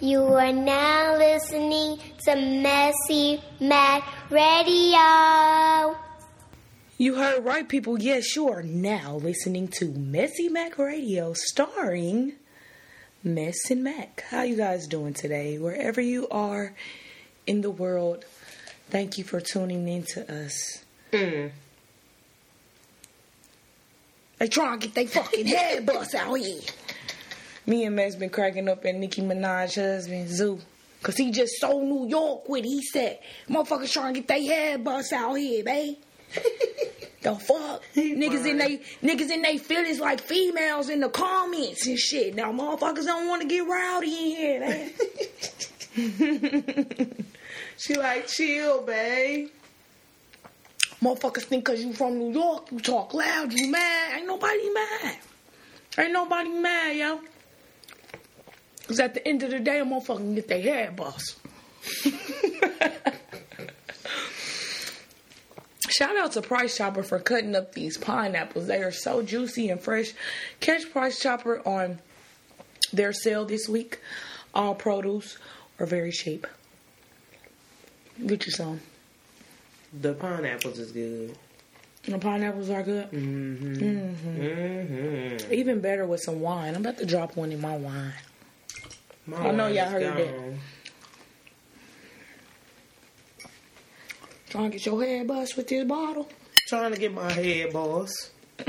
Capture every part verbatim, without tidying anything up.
You are now listening to Messy Mac Radio. You heard right, people. Yes, you are now listening to Messy Mac Radio, starring Mess and Mac. How you guys doing today? Wherever you are in the world, thank you for tuning in to us. Mm. They trying to get their fucking head bust out here. Me and Mess been cracking up at Nicki Minaj's husband, Zoo. Cause he just sold New York with it. He said, motherfuckers trying to get their head bust out here, babe. The fuck? Niggas in they niggas in they feelings like females in the comments and shit. Now motherfuckers don't want to get rowdy in here, man. She like, chill, babe. Motherfuckers think cause you from New York, you talk loud, you mad. Ain't nobody mad. Ain't nobody mad, yo. Cause at the end of the day, a motherfucker can get their head bust. Shout out to Price Chopper for cutting up these pineapples. They are so juicy and fresh. Catch Price Chopper on their sale this week. All produce are very cheap. Get you some. The pineapples is good. The pineapples are good? Mm-hmm. Mm-hmm. Mm-hmm. Even better with some wine. I'm about to drop one in my wine. My I know wine y'all is heard gone. that. Trying to get your head bust with this bottle. Trying to get my head, boss.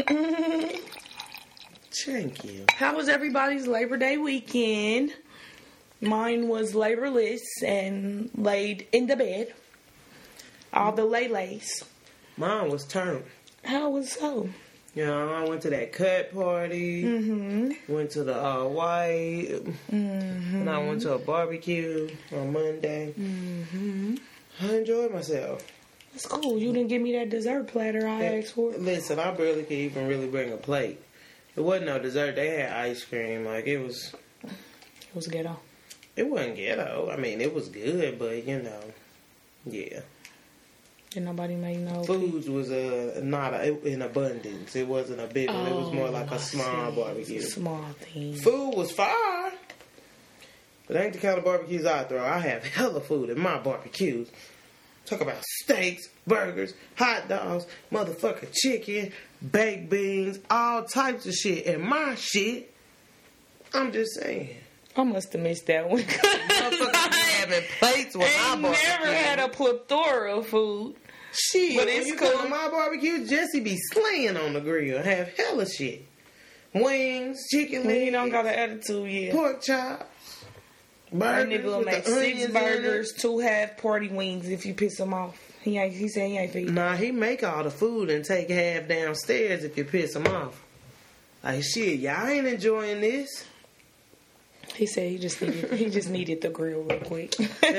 Thank you. How was everybody's Labor Day weekend? Mine was laborless and laid in the bed. All the lay-lays. Mine was turned. How was so? You know, I went to that cut party. Mm-hmm. Went to the uh, white. Mm-hmm. And I went to a barbecue on Monday. Mm-hmm. I enjoyed myself. That's cool. You didn't give me that dessert platter I Yeah, asked for. Listen, I barely could even really bring a plate. It wasn't no dessert. They had ice cream. Like, it was... It was ghetto. It wasn't ghetto. I mean, it was good, but, you know, yeah. Did nobody make no... Foods was uh, not a, in abundance. It wasn't a big one. It was more like Oh, a small see. barbecue. It's a small thing. Food was fire. But ain't the kind of barbecues I throw. I have hella food in my barbecues. Talk about steaks, burgers, hot dogs, motherfucking chicken, baked beans, all types of shit. And my shit, I'm just saying. I must have missed that one. Motherfuckers be having plates with my I barbecue. never had a plethora of food. Shit, But when it's you cool. come to my barbecue, Jesse be slaying on the grill. Have hella shit. Wings, chicken legs, You don't got an attitude yet. pork chops, That burgers nigga will with make the six onions in burgers, it. two half party wings if you piss him off. He ain't, he said he ain't feed. Nah, he make all the food and take half downstairs if you piss him off. Like, shit, y'all ain't enjoying this. He said he just needed he just needed the grill real quick.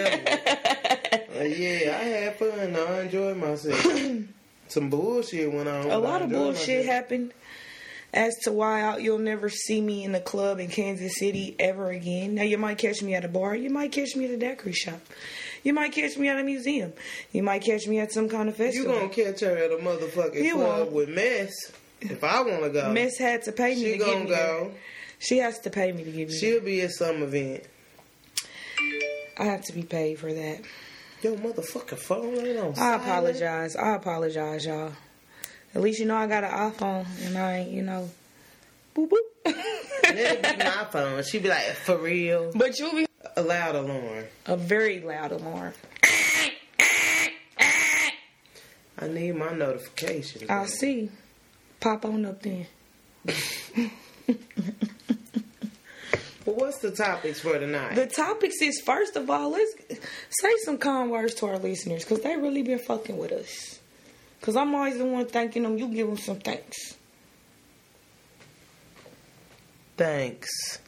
Uh, yeah, I had fun though. I enjoyed myself. Some bullshit went on. A but lot I of enjoyed bullshit myself. happened as to why I, you'll never see me in a club in Kansas City ever again. Now, you might catch me at a bar. You might catch me at a daiquiri shop. You might catch me at a museum. You might catch me at some kind of You festival. gonna catch her at a motherfucking You club won't. with Mess. If I wanna go. Miss had to pay me She to get gonna me go. there. She has to pay me to get me She'll be at some event. there. I have to be paid for that. Yo, motherfucking phone ain't on I silent. apologize. I apologize, y'all. At least you know I got an iPhone and I ain't, you know, boop boop. That'd be my phone. She be like, for real. But you'll be A loud alarm. a very loud alarm. I need my notifications. I'll see. Pop on up then. But what's the topics for tonight? The topics is, first of all, let's say some kind words to our listeners because they really been fucking with us. Because I'm always the one thanking them. You give them some thanks. Thanks.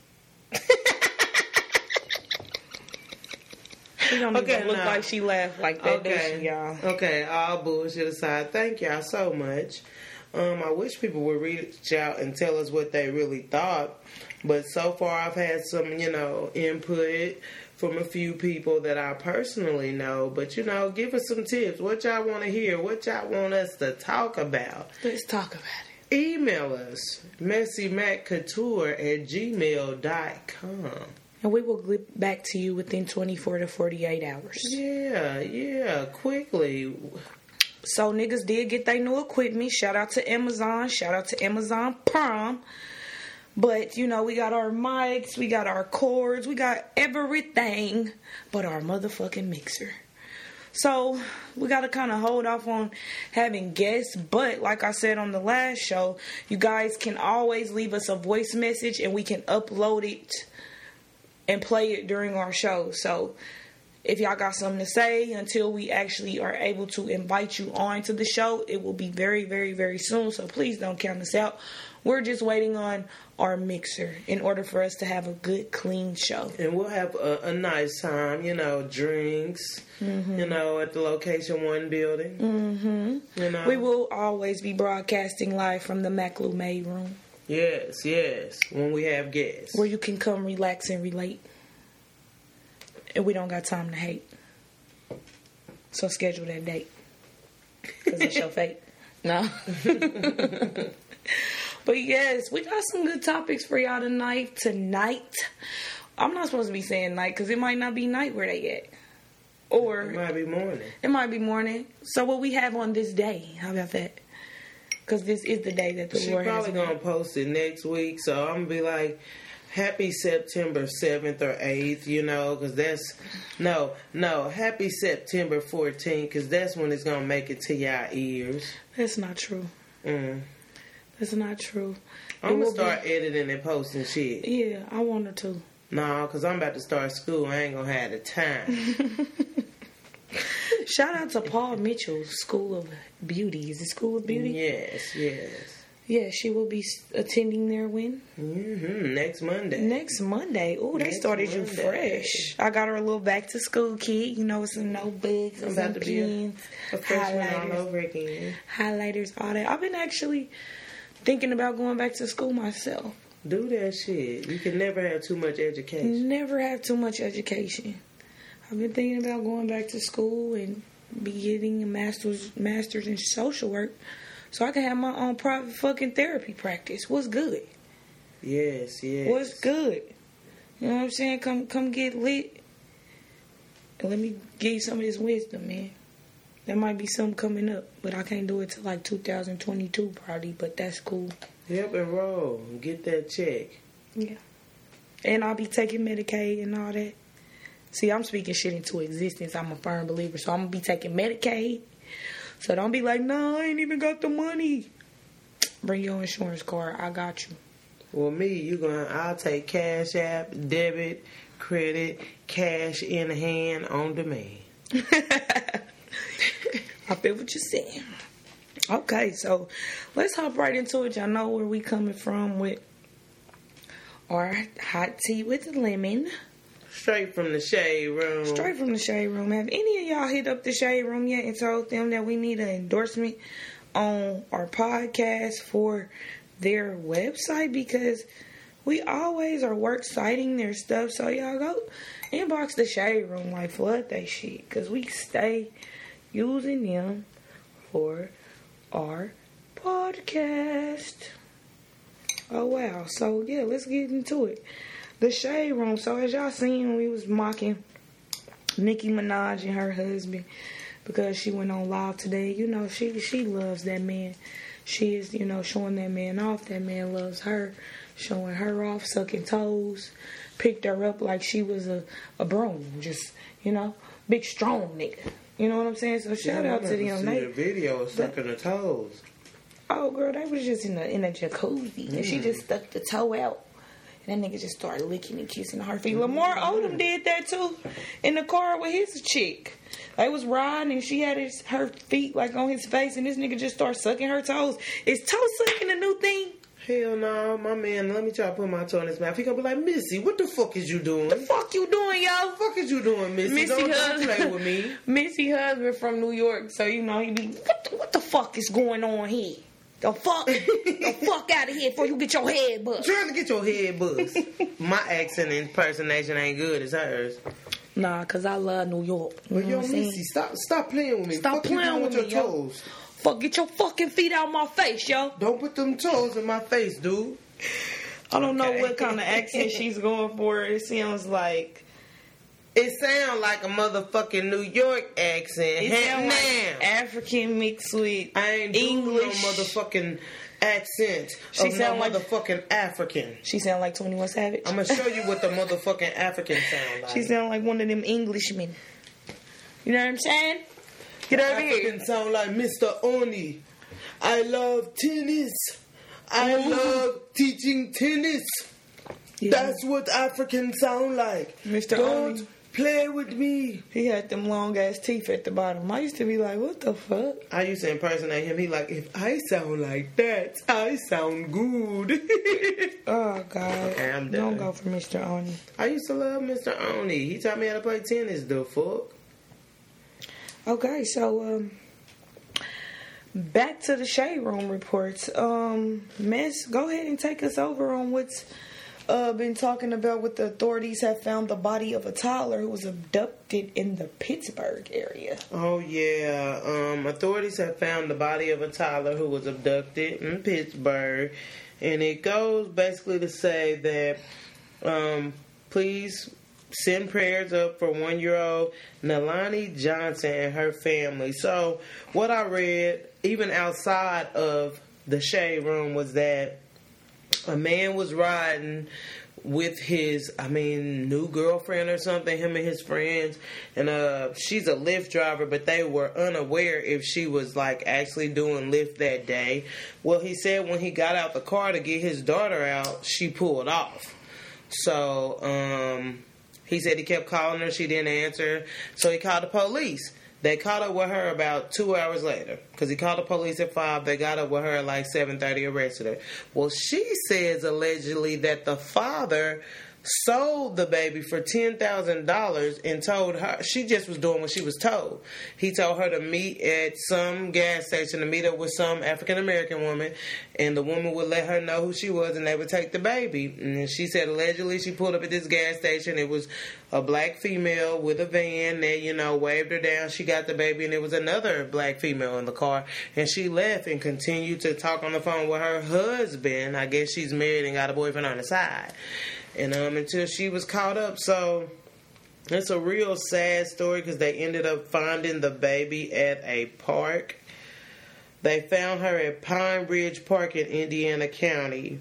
She don't Okay, even look now- like she laughed like that, does Okay, she, y'all? okay. All bullshit aside, thank y'all so much. Um, I wish people would reach out and tell us what they really thought, but so far I've had some, you know, input from a few people that I personally know. But you know, give us some tips. What y'all want to hear? What y'all want us to talk about? Let's talk about it. Email us messymacouture at gmail dot com. And we will get back to you within twenty-four to forty-eight hours. Yeah, yeah, quickly. So niggas did get their new equipment. Shout out to Amazon. Shout out to Amazon Prime. But, you know, we got our mics, we got our cords, we got everything but our motherfucking mixer. So, we got to kind of hold off on having guests. But, like I said on the last show, you guys can always leave us a voice message and we can upload it and play it during our show. So, if y'all got something to say until we actually are able to invite you on to the show, it will be very, very, very soon. So, please don't count us out. We're just waiting on our mixer in order for us to have a good, clean show. And we'll have a, a nice time, you know, drinks, mm-hmm. you know, at the Location One building. Mm-hmm. You know, we will always be broadcasting live from the Maclume room. Yes, yes, when we have guests. Where you can come relax and relate. And we don't got time to hate. So schedule that date. Because it's your fate. No. But yes, we got some good topics for y'all tonight. Tonight. I'm not supposed to be saying night because it might not be night where they at. Or it might be morning. It might be morning. So what we have on this day, how about that? Because this is the day that the she Lord has probably made. going to post it next week. So I'm going to be like, happy September seventh or eighth, you know, because that's, no, no, happy September fourteenth, because that's when it's going to make it to y'all ears. That's not true. Mm. That's not true. I'm going to start be... editing and posting shit. Yeah, I want her to. No, because I'm about to start school. I ain't going to have the time. Shout out to Paul Mitchell's School of Beauty. Is it School of Beauty? Yes, yes. Yeah, she will be attending there when? Mm-hmm. Next Monday. Next Monday. Ooh, they Next started Monday. You fresh. I got her a little back to school kit. You know, with some notebooks and some pens, a freshman all over again. Highlighters, all that. I've been actually thinking about going back to school myself. Do that shit. You can never have too much education. Never have too much education. I've been thinking about going back to school and be getting a master's master's in social work so I can have my own private fucking therapy practice. What's good? Yes, yes. What's good? You know what I'm saying? Come come get lit. And let me give you some of this wisdom, man. There might be something coming up, but I can't do it till like two thousand twenty-two probably, but that's cool. Yep, and roll. Get that check. Yeah. And I'll be taking Medicaid and all that. See, I'm speaking shit into existence. I'm a firm believer. So I'm going to be taking Medicaid. So don't be like, no, I ain't even got the money. Bring your insurance card. I got you. Well, me, you gonna, I'll take Cash App, debit, credit, cash in hand, on demand. I feel what you're saying. Okay, so let's hop right into it. Y'all know where we coming from with our hot tea with lemon. Straight from the shade room. Straight from the shade room. Have any of y'all hit up the shade room yet and told them that we need an endorsement on our podcast for their website? Because we always are work citing their stuff. So y'all go inbox the shade room, like flood that shit. Because we stay using them for our podcast. Oh wow. So yeah, let's get into it. The shade room. So as y'all seen, we was mocking Nicki Minaj and her husband because she went on live today. You know, she she loves that man. She is, you know, showing that man off. That man loves her, showing her off, sucking toes. Picked her up like she was a, a broom. Just, you know, big strong nigga. You know what I'm saying? So shout yeah, out to them. See the video of sucking her toes. Oh girl, they was just in a in a jacuzzi mm. and she just stuck the toe out. And that nigga just started licking and kissing her feet. Lamar Odom did that too in the car with his chick. They was riding and she had his, her feet like on his face and this nigga just started sucking her toes. Is toe sucking a new thing? Hell no, my man, let me try to put my toe in his mouth. He gonna be like, Missy, what the fuck is you doing? The fuck you doing, yo? What the fuck is you doing, Missy? Missy don't, husband, don't play with me. Missy husband from New York, so you know he be, what the, what the fuck is going on here? The fuck, the fuck out of here before you get your head bust. Trying to get your head bust. My accent impersonation ain't good as hers. Nah, cause I love New York. You well, know yo, what I'm Missy, saying? stop, stop playing with me. Stop fuck playing you with, with me, your yo. toes. Fuck, get your fucking feet out my face, yo. Don't put them toes in my face, dude. I don't Okay. know what kind of accent she's going for. It sounds like It sounds like a motherfucking New York accent. it Heck sounds now. like African mixed with I ain't English. doing no motherfucking accent She of sound no like- motherfucking African. She sound like twenty-one Savage. I'm gonna show you what the motherfucking African sound like. She sound like one of them Englishmen. You know what I'm saying? Get over here. African sound like Mister Oni. I love tennis. I Ooh. love teaching tennis. Yeah. That's what Africans sound like. Mister Don't Oni. play with me. He had them long ass teeth at the bottom. I used to be like, what the fuck? I used to impersonate him. He like, if I sound like that, I sound good. Oh God. Okay, I'm Don't done. go for Mister Oni. I used to love Mister Oni. He taught me how to play tennis, the fuck. Okay, so um back to the Shade Room reports. Um, Miss, go ahead and take us over on what's uh, been talking about what the authorities have found the body of a toddler who was abducted in the Pittsburgh area. Oh yeah, um, authorities have found the body of a toddler who was abducted in Pittsburgh, and it goes basically to say that um, please send prayers up for one-year-old Nalani Johnson and her family. So what I read, even outside of the Shade Room, was that a man was riding with his, I mean, new girlfriend or something, him and his friends, and uh, she's a Lyft driver, but they were unaware if she was, like, actually doing Lyft that day. Well, he said when he got out the car to get his daughter out, she pulled off. So, um, he said he kept calling her, she didn't answer, so he called the police. They caught up with her about two hours later, because he called the police at five. They got up with her at like seven thirty, arrested her. Well, she says allegedly that the father sold the baby for ten thousand dollars and told her, she just was doing what she was told. He told her to meet at some gas station, to meet up with some African-American woman, and the woman would let her know who she was and they would take the baby. And she said allegedly she pulled up at this gas station. It was a black female with a van that, you know, waved her down. She got the baby, and there was another black female in the car, and she left and continued to talk on the phone with her husband. I guess she's married and got a boyfriend on the side. And um, until she was caught up. So it's a real sad story, because they ended up finding the baby at a park. They found her at Pine Ridge Park in Indiana County.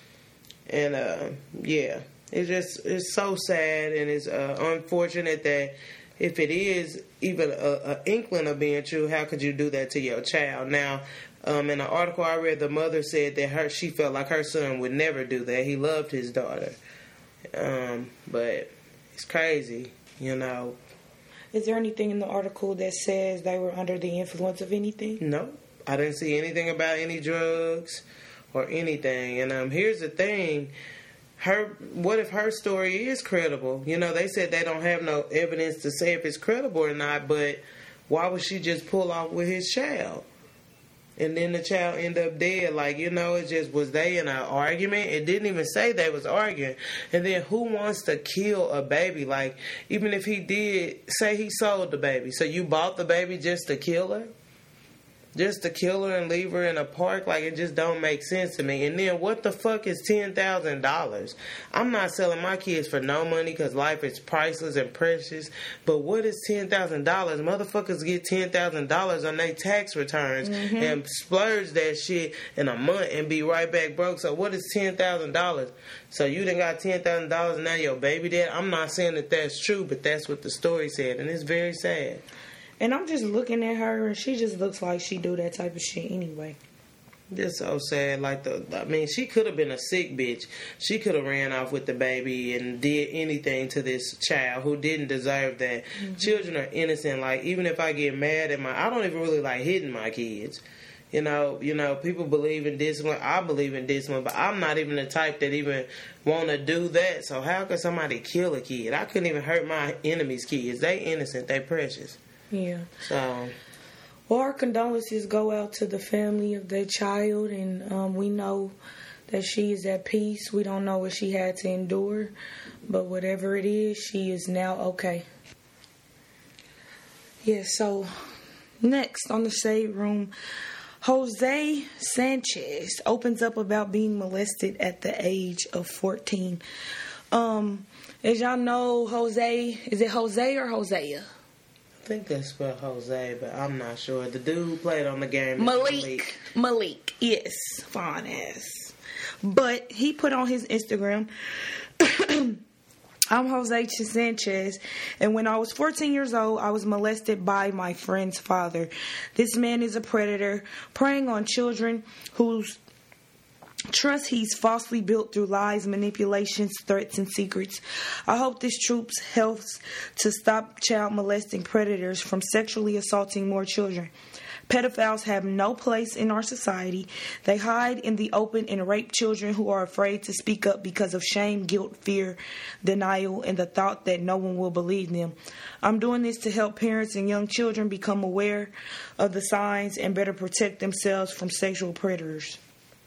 And uh, yeah, it's just, it's so sad, and it's uh, unfortunate that if it is even a, a inkling of being true, how could you do that to your child? Now, um, in an article I read, the mother said that her she felt like her son would never do that. He loved his daughter. Um, but it's crazy, you know. Is there anything in the article that says they were under the influence of anything? No, I didn't see anything about any drugs or anything. And um, here's the thing. Her, what if her story is credible? You know, they said they don't have no evidence to say if it's credible or not, but why would she just pull off with his child? And then the child end up dead. Like, you know, it just, was they in an argument? It didn't even say they was arguing. And then who wants to kill a baby? Like, even if he did, say he sold the baby. So you bought the baby just to kill her? Just to kill her and leave her in a park? Like, it just don't make sense to me. And then what the fuck is ten thousand dollars? I'm not selling my kids for no money, because life is priceless and precious. But what is ten thousand dollars? Motherfuckers get ten thousand dollars on their tax returns mm-hmm. and splurge that shit in a month and be right back broke. So what is ten thousand dollars? So you done got ten thousand dollars and now your baby dead? I'm not saying that that's true, but that's what the story said. And it's very sad. And I'm just looking at her, and she just looks like she do that type of shit anyway. Just so sad. Like, the, I mean, she could have been a sick bitch. She could have ran off with the baby and did anything to this child who didn't deserve that. Mm-hmm. Children are innocent. Like, even if I get mad at my, I don't even really like hitting my kids. You know, you know, people believe in discipline. I believe in discipline, but I'm not even the type that even want to do that. So how could somebody kill a kid? I couldn't even hurt my enemy's kids. They innocent. They precious. Yeah. So, well, our condolences go out to the family of their child, and um, we know that she is at peace. We don't know what she had to endure, but whatever it is, she is now okay. Yeah, so next on the Shade Room, Jose Sanchez opens up about being molested at the age of fourteen. Um, as y'all know, Jose, is it Jose or Hosea? I think that's spelled Jose, but I'm not sure. The dude who played on the game. Malik. Malik. Malik, yes. Fine ass. But he put on his Instagram, I'm Jose Sanchez, and when I was fourteen years old, I was molested by my friend's father. This man is a predator, preying on children whose trust he's falsely built through lies, manipulations, threats, and secrets. I hope this troop helps to stop child molesting predators from sexually assaulting more children. Pedophiles have no place in our society. They hide in the open and rape children who are afraid to speak up because of shame, guilt, fear, denial, and the thought that no one will believe them. I'm doing this to help parents and young children become aware of the signs and better protect themselves from sexual predators.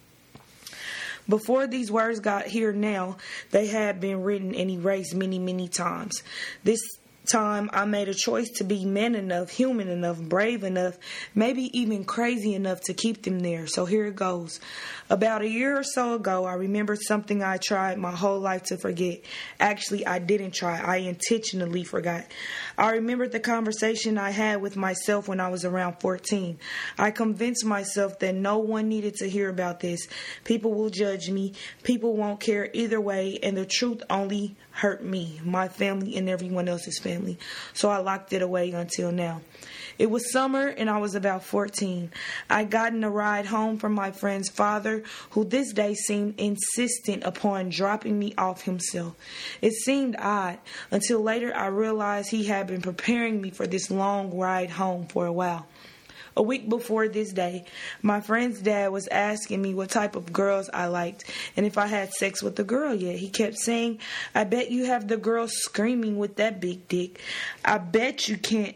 Before these words got here now, they had been written and erased many, many times. This time I made a choice to be man enough, human enough, brave enough, maybe even crazy enough to keep them there. So here it goes. About a year or so ago, I remembered something I tried my whole life to forget. Actually, I didn't try. I intentionally forgot. I remembered the conversation I had with myself when I was around fourteen. I convinced myself that no one needed to hear about this. People will judge me. People won't care either way, and the truth only hurt me, my family, and everyone else's family. So I locked it away until now. It was summer and I was about fourteen. I'd gotten a ride home from my friend's father, who this day seemed insistent upon dropping me off himself. It seemed odd until later I realized he had been preparing me for this long ride home for a while. A week before this day, my friend's dad was asking me what type of girls I liked and if I had sex with a girl yet. He kept saying, I bet you have the girls screaming with that big dick. I bet you can't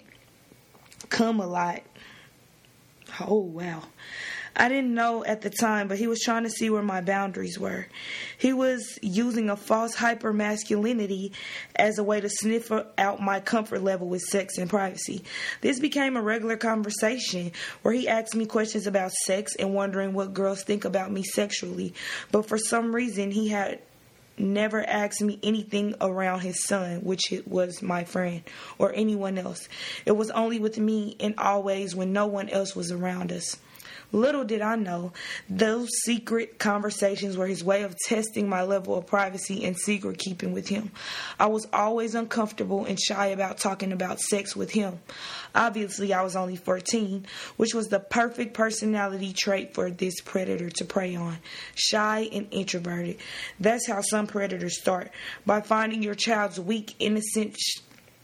come a lot. Oh, wow. I didn't know at the time, but he was trying to see where my boundaries were. He was using a false hyper-masculinity as a way to sniff out my comfort level with sex and privacy. This became a regular conversation where he asked me questions about sex and wondering what girls think about me sexually. But for some reason, he had never asked me anything around his son, which was my friend, or anyone else. It was only with me and always when no one else was around us. Little did I know, those secret conversations were his way of testing my level of privacy and secret keeping with him. I was always uncomfortable and shy about talking about sex with him. Obviously, I was only fourteen, which was the perfect personality trait for this predator to prey on. Shy and introverted. That's how some predators start, by finding your child's weak, innocent, sh-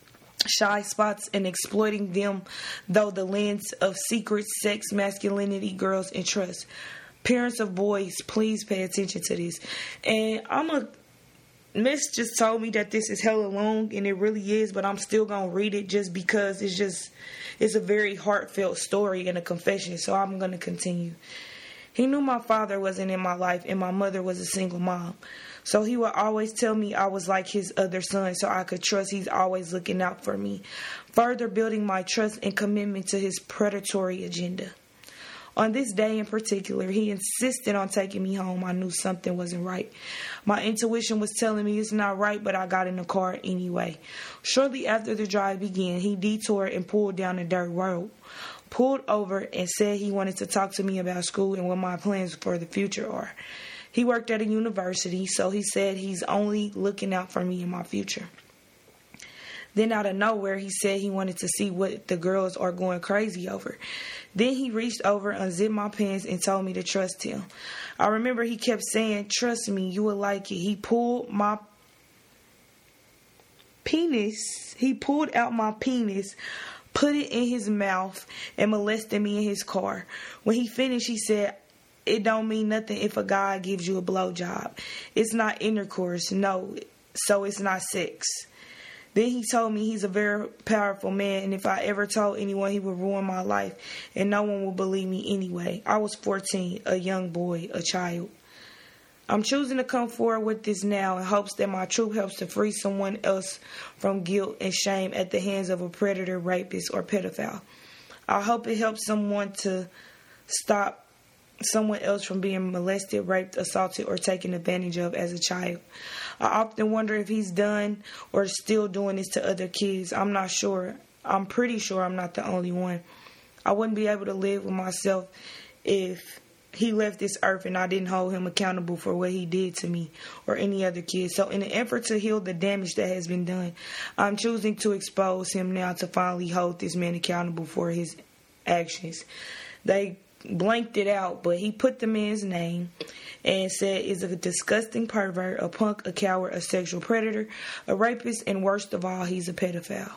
shy spots and exploiting them through the lens of secret sex, masculinity, girls, and trust. Parents of boys, please pay attention to this. And I'm a Miss just told me that this is hella long, and it really is, but I'm still gonna read it just because it's just it's a very heartfelt story and a confession, so I'm gonna continue. He knew my father wasn't in my life and my mother was a single mom. So he would always tell me I was like his other son, so I could trust he's always looking out for me, further building my trust and commitment to his predatory agenda. On this day in particular, he insisted on taking me home. I knew something wasn't right. My intuition was telling me it's not right, but I got in the car anyway. Shortly after the drive began, he detoured and pulled down a dirt road, pulled over and said he wanted to talk to me about school and what my plans for the future are. He worked at a university, so he said he's only looking out for me in my future. Then out of nowhere, he said he wanted to see what the girls are going crazy over. Then he reached over, unzipped my pants, and told me to trust him. I remember he kept saying, trust me, you will like it. He pulled my penis. He pulled out my penis, put it in his mouth, and molested me in his car. When he finished, he said, it don't mean nothing if a guy gives you a blowjob. It's not intercourse, no, so it's not sex. Then he told me he's a very powerful man, and if I ever told anyone, he would ruin my life, and no one would believe me anyway. I was fourteen, a young boy, a child. I'm choosing to come forward with this now in hopes that my truth helps to free someone else from guilt and shame at the hands of a predator, rapist, or pedophile. I hope it helps someone to stop someone else from being molested, raped, assaulted, or taken advantage of as a child. I often wonder if he's done or still doing this to other kids. I'm not sure. I'm pretty sure I'm not the only one. I wouldn't be able to live with myself if he left this earth and I didn't hold him accountable for what he did to me or any other kid. So in an effort to heal the damage that has been done, I'm choosing to expose him now to finally hold this man accountable for his actions. They blanked it out, but he put the man's name and said is a disgusting pervert, a punk, a coward, a sexual predator, a rapist, and worst of all, he's a pedophile.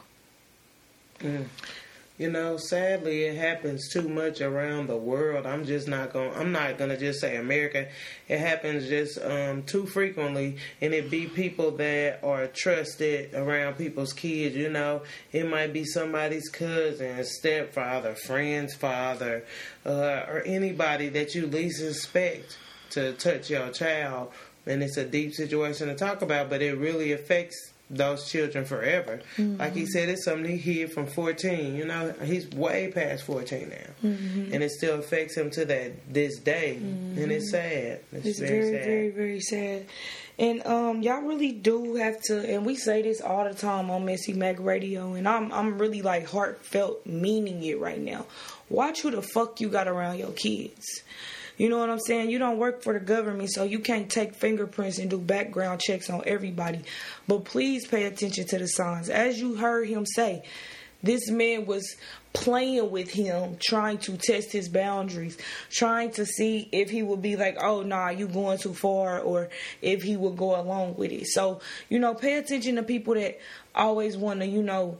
Mm. You know, sadly, it happens too much around the world. I'm just not going. I'm not gonna just say America. It happens just um, too frequently, and it be people that are trusted around people's kids. You know, it might be somebody's cousin, stepfather, friend's father, uh, or anybody that you least suspect to touch your child. And it's a deep situation to talk about, but it really affects those children forever. Mm-hmm. Like he said, it's something he hid from fourteen. You know, he's way past fourteen now, mm-hmm. and it still affects him to that this day, mm-hmm. and it's sad. It's, it's very, very, sad. very, very sad. And um, y'all really do have to, and we say this all the time on Messy Mac Radio, and I'm I'm really like heartfelt meaning it right now. Watch who the fuck you got around your kids. You know what I'm saying? You don't work for the government, so you can't take fingerprints and do background checks on everybody. But please pay attention to the signs. As you heard him say, this man was playing with him, trying to test his boundaries, trying to see if he would be like, oh, nah, you going too far, or if he would go along with it. So, you know, pay attention to people that always want to, you know,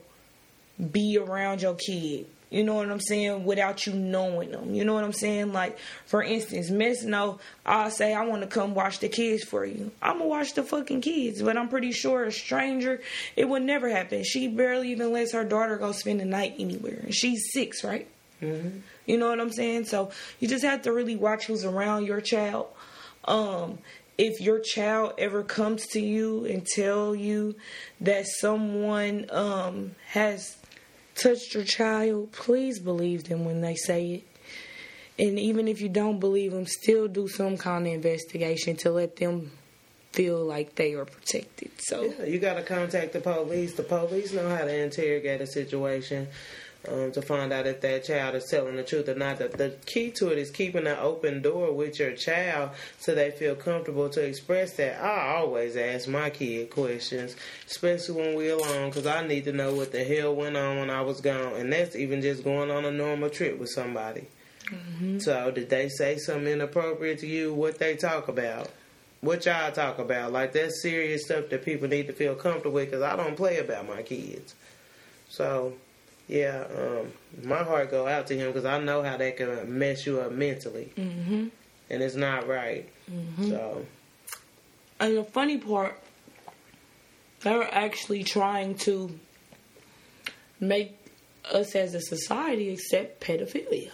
be around your kid. You know what I'm saying? Without you knowing them. You know what I'm saying? Like, for instance, Miss No, I'll say, I want to come watch the kids for you. I'm going to watch the fucking kids. But I'm pretty sure a stranger, it would never happen. She barely even lets her daughter go spend the night anywhere. And she's six, right? Mm-hmm. You know what I'm saying? So, you just have to really watch who's around your child. Um, if your child ever comes to you and tell you that someone um, has touched your child, please believe them when they say it. And even if you don't believe them, still do some kind of investigation to let them feel like they are protected. So yeah, you got to contact the police. The police know how to interrogate a situation um, to find out if that child is telling the truth or not. The, the key to it is keeping an open door with your child so they feel comfortable to express that. I always ask my kid questions, especially when we're alone, because I need to know what the hell went on when I was gone. And that's even just going on a normal trip with somebody. Mm-hmm. So did they say something inappropriate to you? What they talk about? What y'all talk about? Like, that's serious stuff that people need to feel comfortable with, because I don't play about my kids. So yeah, um, my heart go out to him because I know how that can mess you up mentally. Mm-hmm. And it's not right. Mm-hmm. So, and the funny part, they're actually trying to make us as a society accept pedophilia.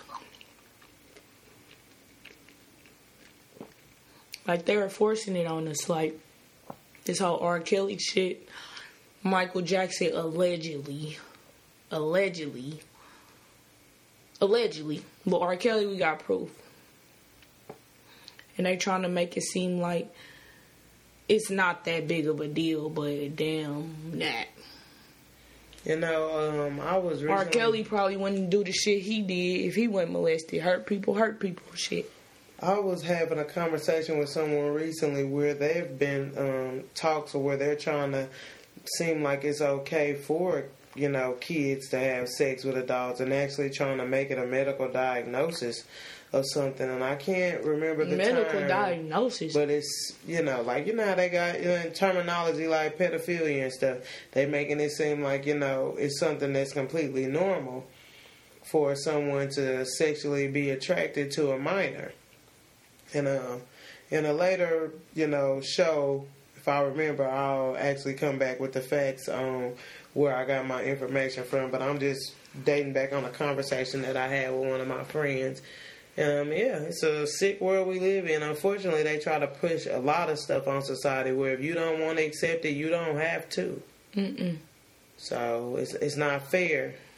Like, they were forcing it on us. Like, this whole R. Kelly shit, Michael Jackson allegedly... Allegedly. Allegedly. But R. Kelly, we got proof. And they trying to make it seem like it's not that big of a deal, but damn, nah. You know, um, I was recently... R. Kelly probably wouldn't do the shit he did if he wasn't molested. Hurt people, hurt people, shit. I was having a conversation with someone recently where they've been um, talks where they're trying to seem like it's okay for, you know, kids to have sex with adults and actually trying to make it a medical diagnosis of something. And I can't remember the medical term, diagnosis. But it's, you know, like, you know how they got, you know, in terminology like pedophilia and stuff, they making it seem like, you know, it's something that's completely normal for someone to sexually be attracted to a minor. And uh, in a later, you know, show, if I remember, I'll actually come back with the facts on where I got my information from. But I'm just dating back on a conversation that I had with one of my friends. Um, yeah, it's a sick world we live in. Unfortunately, they try to push a lot of stuff on society where if you don't want to accept it, you don't have to. Mm-mm. So it's it's not fair.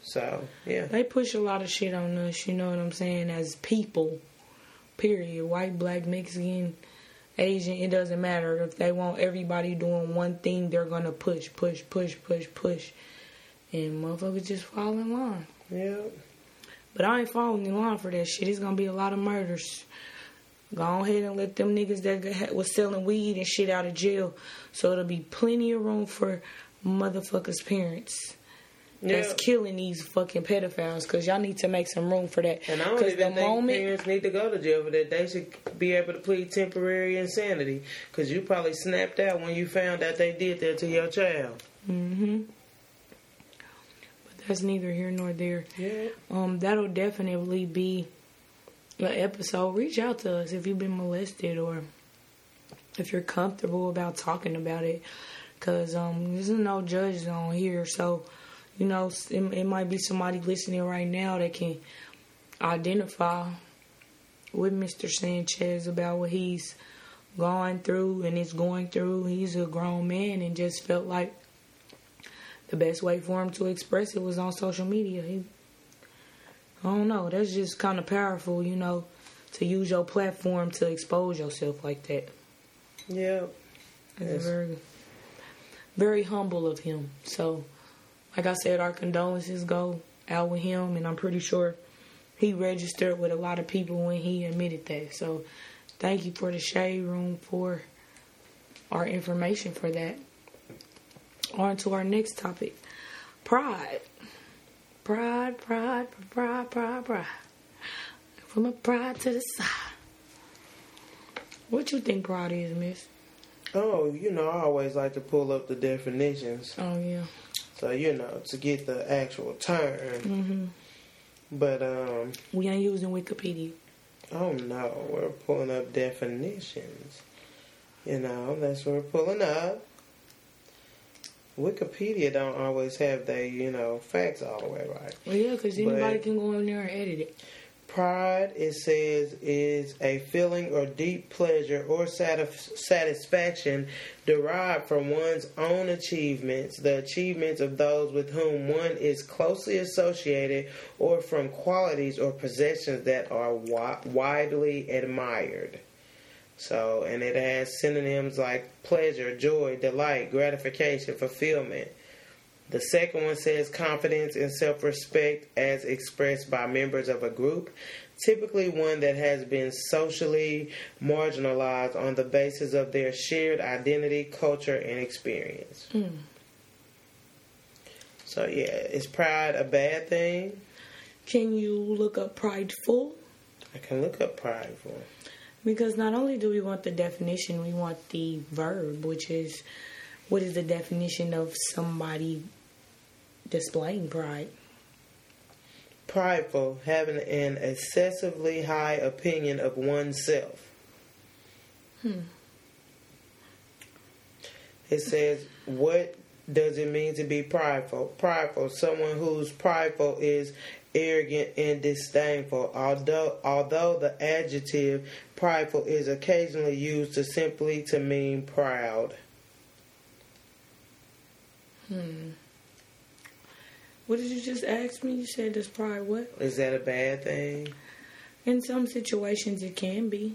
So, yeah. They push a lot of shit on us, you know what I'm saying, as people, period. White, black, Mexican, Asian, it doesn't matter. If they want everybody doing one thing, they're going to push, push, push, push, push. And motherfuckers just fall in line. Yeah. But I ain't falling in line for that shit. It's going to be a lot of murders. Go ahead and let them niggas that was selling weed and shit out of jail. So it'll be plenty of room for motherfuckers' parents. That's Yeah. killing these fucking pedophiles, because y'all need to make some room for that. And I don't Because even the think moment, parents need to go to jail for that. They should be able to plead temporary insanity, because you probably snapped out when you found out they did that to your child. mm-hmm. But that's neither here nor there. Yeah. Um, that'll definitely be an episode. Reach out to us if you've been molested or if you're comfortable about talking about it, because um, there's no judge zone here, so. You know, it, it might be somebody listening right now that can identify with Mister Sanchez about what he's gone through and is going through. He's a grown man and just felt like the best way for him to express it was on social media. He, I don't know. That's just kind of powerful, you know, to use your platform to expose yourself like that. Yeah. It's Yes. very, very humble of him. So, like I said, our condolences go out with him, and I'm pretty sure he registered with a lot of people when he admitted that. So, thank you for the Shade Room for our information for that. On to our next topic. Pride. Pride, pride, pride, pride, pride. From a pride to the side. What you think pride is, miss? Oh, you know, I always like to pull up the definitions. Oh, yeah. So, you know, to get the actual term. Mm-hmm. But, um... We ain't using Wikipedia. oh, no. We're pulling up definitions. You know, that's what we're pulling up. Wikipedia don't always have their, you know, facts all the way right. Well, yeah, because anybody But- can go in there and edit it. Pride, it says, is a feeling or deep pleasure or satisf- satisfaction derived from one's own achievements, the achievements of those with whom one is closely associated, or from qualities or possessions that are wi- widely admired. So, and it has synonyms like pleasure, joy, delight, gratification, fulfillment. The second one says confidence and self-respect as expressed by members of a group, typically one that has been socially marginalized on the basis of their shared identity, culture, and experience. Mm. So, yeah, is pride a bad thing? Can you look up prideful? I can look up prideful. Because not only do we want the definition, we want the verb, which is, what is the definition of somebody displaying pride? Prideful, having an excessively high opinion of oneself. Hmm. It says, what does it mean to be prideful? Prideful, someone who's prideful is arrogant and disdainful. Although, although the adjective prideful is occasionally used to simply to mean proud. Hmm. What did you just ask me? You said does pride what? Is that a bad thing? In some situations it can be.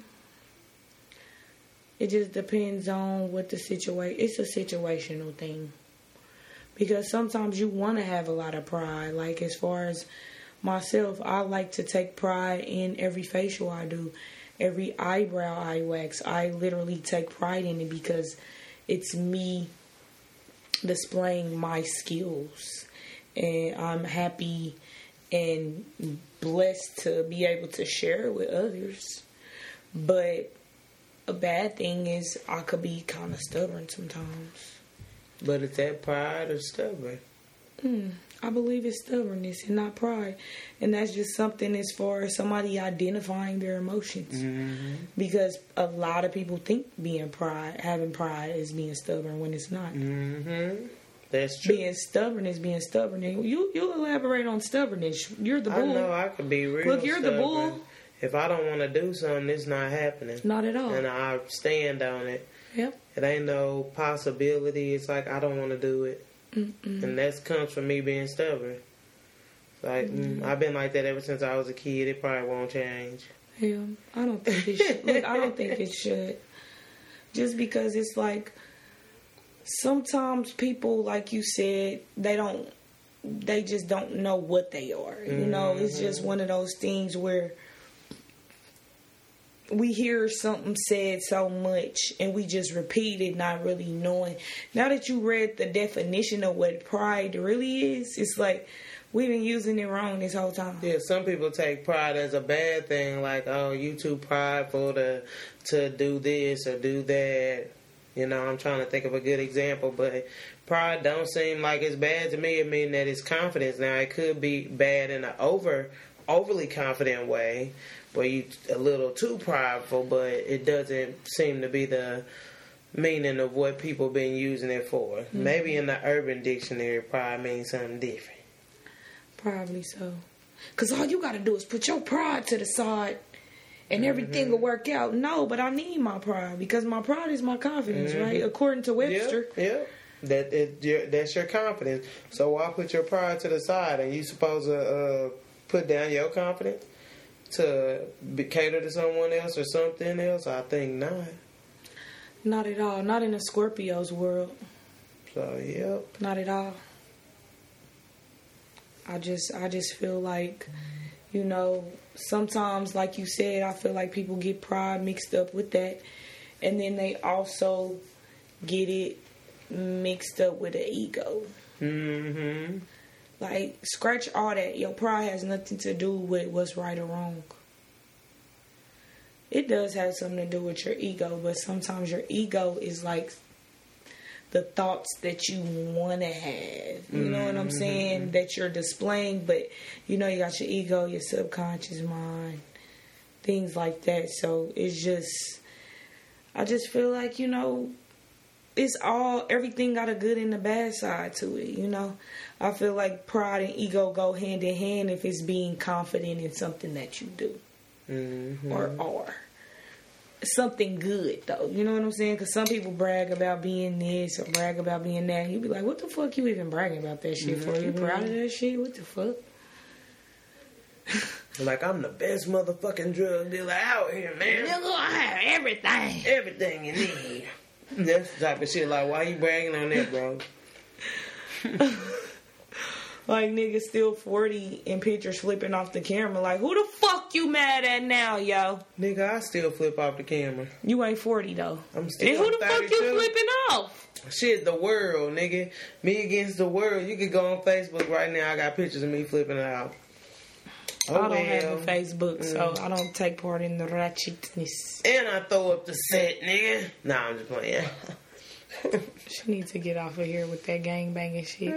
It just depends on what the situation... It's a situational thing. Because sometimes you want to have a lot of pride. Like as far as myself, I like to take pride in every facial I do. Every eyebrow I wax. I literally take pride in it because it's me displaying my skills. And I'm happy and blessed to be able to share it with others. But a bad thing is I could be kind of stubborn sometimes. But is that pride or stubborn? Hmm. I believe it's stubbornness and not pride. And that's just something as far as somebody identifying their emotions. Mm-hmm. Because a lot of people think being pride, having pride is being stubborn when it's not. Mm-hmm. That's true. Being stubborn is being stubborn. And you you elaborate on stubbornness. You're the bull. I know I could be real Look, you're the stubborn. bull. If I don't want to do something, it's not happening. Not at all. And I stand on it. Yep. It ain't no possibility. It's like I don't want to do it. Mm-mm. And that comes from me being stubborn. Like mm-hmm. I've been like that ever since I was a kid. It probably won't change. Yeah, I don't think it should. Look, I don't think it should. Just because it's like sometimes people, like you said, they don't. They just don't know what they are. Mm-hmm. You know, it's just one of those things where we hear something said so much and we just repeat it, not really knowing. Now that you read the definition of what pride really is, it's like we've been using it wrong this whole time. Yeah, some people take pride as a bad thing, like, oh, you too prideful to to do this or do that. You know, I'm trying to think of a good example, but pride don't seem like it's bad to me. It means that it's confidence. Now, it could be bad in an over, overly confident way, where you a little too prideful, but it doesn't seem to be the meaning of what people been using it for. Mm-hmm. Maybe in the Urban Dictionary, pride means something different. Probably so. Because all you got to do is put your pride to the side and everything mm-hmm. will work out. No, but I need my pride because my pride is my confidence, mm-hmm. right? According to Webster. Yeah, yeah. That it, your, that's your confidence. So why put your pride to the side and you supposed to uh, put down your confidence to be, cater to someone else or something else? I think not. Not at all. Not in a Scorpio's world. So, yep. Not at all. I just, I just feel like, you know, sometimes, like you said, I feel like people get pride mixed up with that. And then they also get it mixed up with an ego. Mm-hmm. Like, scratch all that. Your pride has nothing to do with what's right or wrong. It does have something to do with your ego, but sometimes your ego is like the thoughts that you want to have. You know mm-hmm. what I'm saying? That you're displaying, but you know you got your ego, your subconscious mind, things like that. So it's just, I just feel like, you know, it's all, everything got a good and a bad side to it, you know. I feel like pride and ego go hand in hand if it's being confident in something that you do. Mm-hmm. Or are. Something good, though. You know what I'm saying? Because some people brag about being this or brag about being that. You be like, what the fuck you even bragging about that shit mm-hmm. for? You proud of that shit? What the fuck? Like, I'm the best motherfucking drug dealer out here, man. Nigga, I have everything. Everything you need. That's the type of shit. Like, why you bragging on that, bro? Like, niggas still forty in pictures flipping off the camera. Like, who the fuck you mad at now, yo? Nigga, I still flip off the camera. You ain't forty, though. I'm still And who the thirty-two. fuck you flipping off? Shit, the world, nigga. Me against the world. You could go on Facebook right now. I got pictures of me flipping it out. Oh, I don't well. have a Facebook, so mm. I don't take part in the ratchetness. And I throw up the set, nigga. Nah, I'm just playing. She needs to get off of here with that gangbanging shit.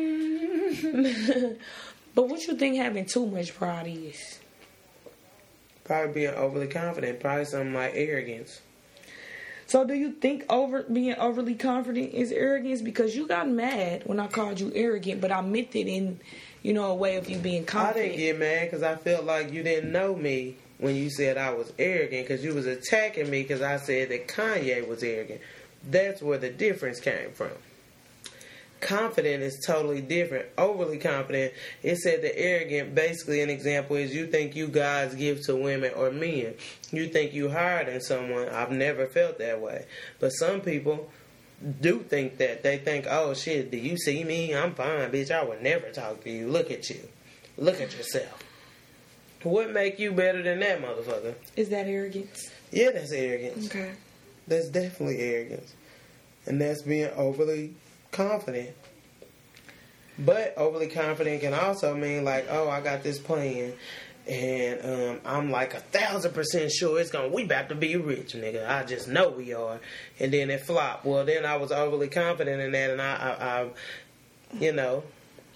But what you think having too much pride is? Probably being overly confident. Probably something like arrogance. So do you think over being overly confident is arrogance? Because you got mad when I called you arrogant, but I meant it in, you know, a way of you being confident. I didn't get mad because I felt like you didn't know me when you said I was arrogant, because you was attacking me because I said that Kanye was arrogant. That's where the difference came from. Confident is totally different. Overly confident, it said the arrogant, basically an example is you think you guys give to women or men. You think you higher than someone. I've never felt that way. But some people do think that. They think, oh shit, do you see me? I'm fine, bitch. I would never talk to you. Look at you. Look at yourself. What make you better than that, motherfucker? Is that arrogance? Yeah, that's arrogance. Okay. That's definitely arrogance. And that's being overly confident. But overly confident can also mean like, oh, I got this plan and um, I'm like a thousand percent sure it's gonna, we about to be rich, nigga. I just know we are. And then it flopped. Well, then I was overly confident in that, and I, I, I you know.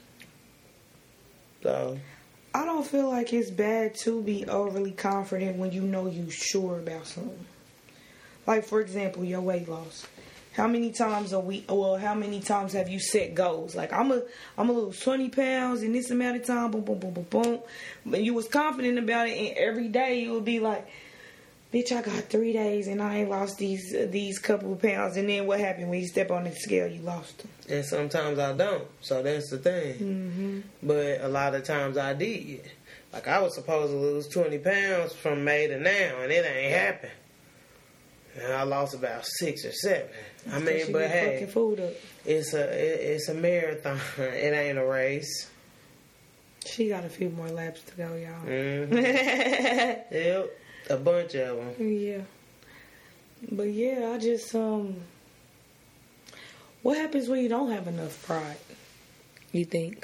So. I don't feel like it's bad to be overly confident when you know you sure about something. Like, for example, your weight loss. How many times a week? Well, how many times have you set goals? Like, I'm a, I'm a lose twenty pounds in this amount of time. Boom, boom, boom, boom, boom. But you was confident about it, and every day you would be like, bitch, I got three days and I ain't lost these uh, these couple of pounds. And then what happened when you step on the scale? You lost them. And sometimes I don't. So that's the thing. Mm-hmm. But a lot of times I did. Like, I was supposed to lose twenty pounds from May to now, and it ain't happened. And I lost about six or seven. I mean, but hey, food up. it's a it, it's a marathon. It ain't a race. She got a few more laps to go, y'all. Mm-hmm. Yep, a bunch of them. Yeah, but yeah, I just um. What happens when you don't have enough pride? You think?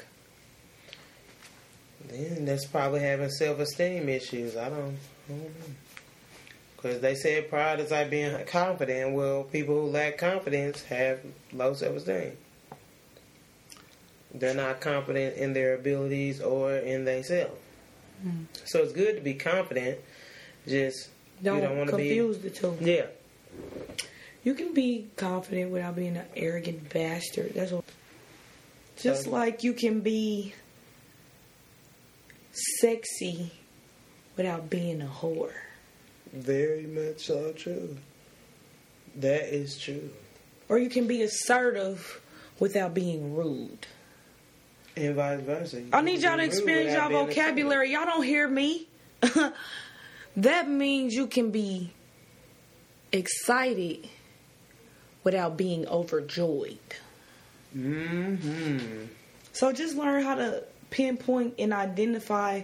Then that's probably having self-esteem issues. I don't, I don't know. Because they said pride is like being confident. Well, people who lack confidence have low self-esteem. They're not confident in their abilities or in themselves. Mm. So it's good to be confident. Just don't, you don't want to be confuse the two. Yeah. You can be confident without being an arrogant bastard. That's what. Just so, like you can be sexy without being a whore. Very much so true. That is true. Or you can be assertive without being rude. And vice versa. You I need y'all to experience y'all vocabulary. Y'all don't hear me. That means you can be excited without being overjoyed. Mm-hmm. So just learn how to pinpoint and identify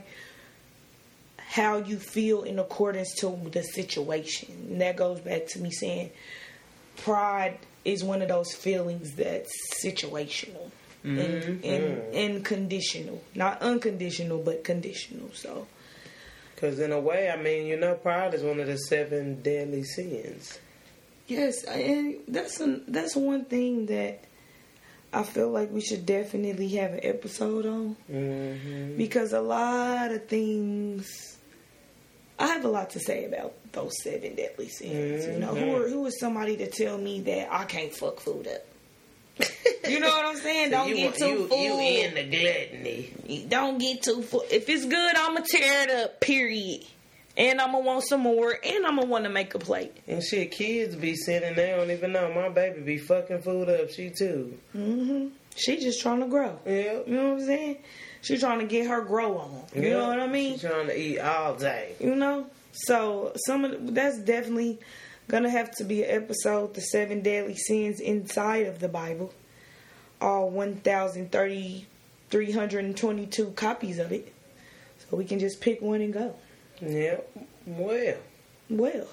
how you feel in accordance to the situation. And that goes back to me saying pride is one of those feelings that's situational. Mm-hmm. and, and, and conditional. Not unconditional, but conditional. So, because in a way, I mean, you know, pride is one of the seven deadly sins. Yes, and that's a, that's one thing that I feel like we should definitely have an episode on. Mm-hmm. Because a lot of things, I have a lot to say about those seven deadly sins. Mm-hmm. You know, who, are, who is somebody to tell me that I can't fuck food up? You know what I'm saying? So don't you, get too you, full. You in the gluttony. Don't get too full. If it's good, I'm going to tear it up, period. And I'm going to want some more. And I'm going to want to make a plate. And shit, kids be sitting there, don't even know. My baby be fucking food up. She too. Mm-hmm. She just trying to grow. Yeah. You know what I'm saying? She trying to get her grow on. You yeah. know what I mean? She trying to eat all day. You know? So, some of that's definitely going to have to be an episode, the seven deadly sins inside of the Bible. All one thousand three hundred twenty-two copies of it. So we can just pick one and go. Yep. Well. Well.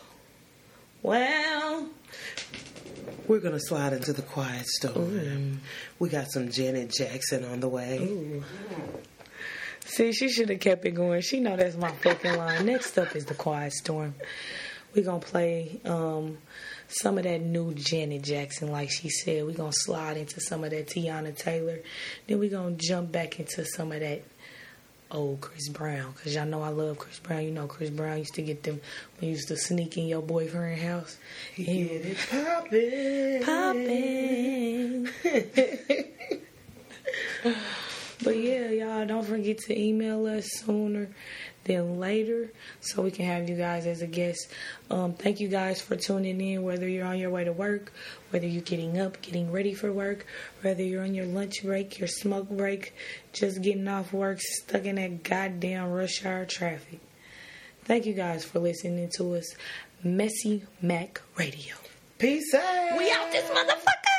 Well. We're going to slide into the quiet storm. Ooh. We got some Janet Jackson on the way. Ooh. See, she should have kept it going. She know that's my fucking line. Next up is the quiet storm. We're going to play um, some of that new Janet Jackson, like she said. We're going to slide into some of that Tiana Taylor. Then we're going to jump back into some of that old Chris Brown. Because y'all know I love Chris Brown. You know Chris Brown used to get them when you used to sneak in your boyfriend's house. He get it poppin'. Poppin'. But yeah, y'all, don't forget to email us sooner than later so we can have you guys as a guest. Um, thank you guys for tuning in, whether you're on your way to work, whether you're getting up, getting ready for work, whether you're on your lunch break, your smoke break, just getting off work, stuck in that goddamn rush hour traffic. Thank you guys for listening to us. Messy Mac Radio. Peace out. We out this motherfucker.